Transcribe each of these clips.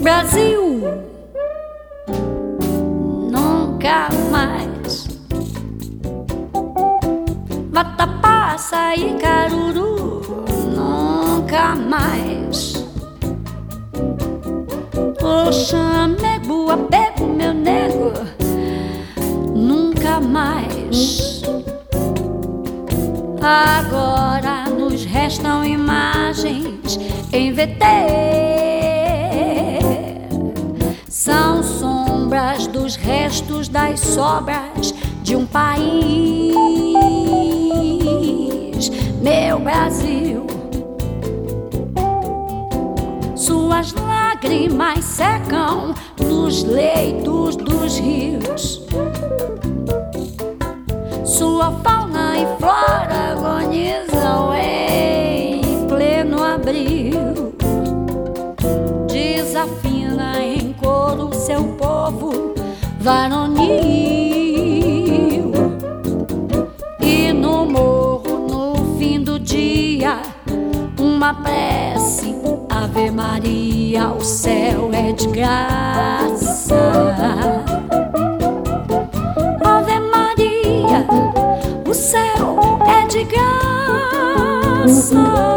Brasil, nunca mais. Vatapá, Açaí, Caruru, nunca mais. O chamego, apego, meu nego, nunca mais. Agora nos restam imagens em VT. São sombras dos restos das sobras de um país. Meu Brasil, suas lágrimas secam nos leitos dos rios. Sua fauna e flora agonizam em pleno abril. Desafina em coro seu povo varonil. E no morro, no fim do dia, uma prece, Ave Maria, o céu é de graça. Ave Maria, o céu é de graça.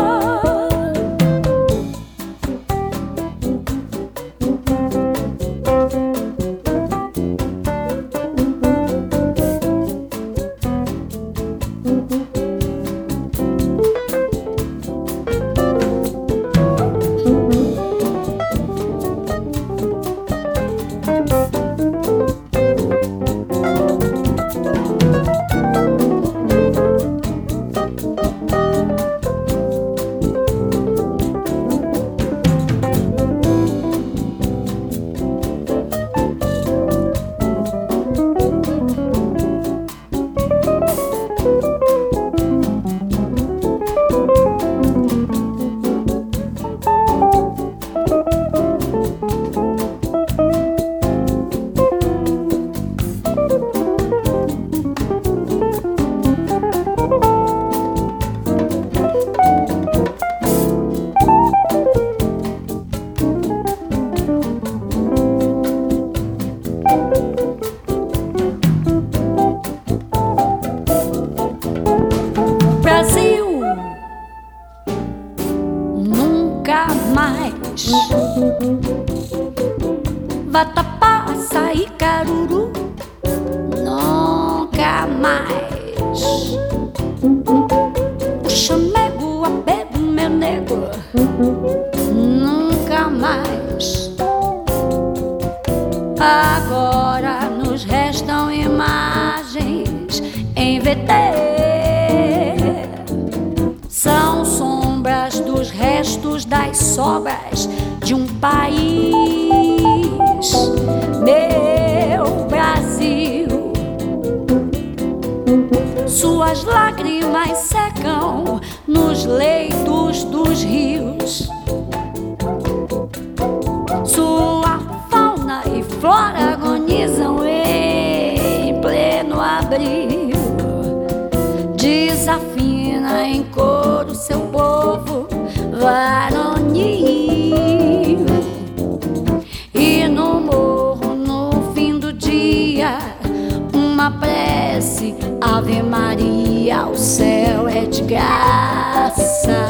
Brasil, nunca mais. Vatapá, Açaí, Caruru, nunca mais. O chamego, apego, meu nego, nunca mais. Agora nos restam imagens em VT. São sombras dos restos das sobras de um país. Meu Brasil, suas lágrimas secam nos leitos dos rios. Sua fauna e flora agonizam em pleno abril. Desafina em coro seu povo varonil. E no morro, no fim do dia, uma prece, Ave Maria, o céu é de graça.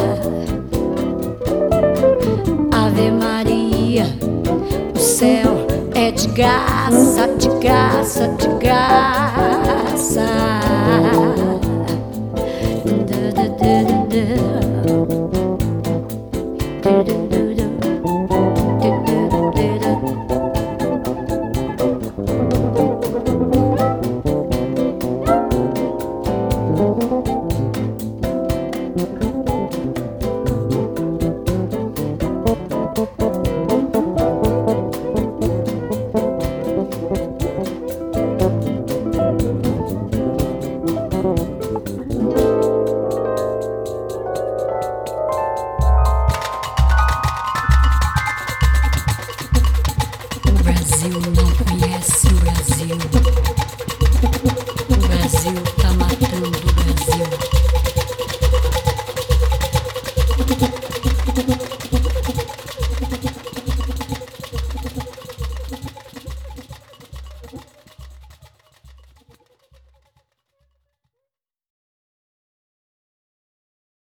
Ave Maria, o céu é de graça, de graça, de graça.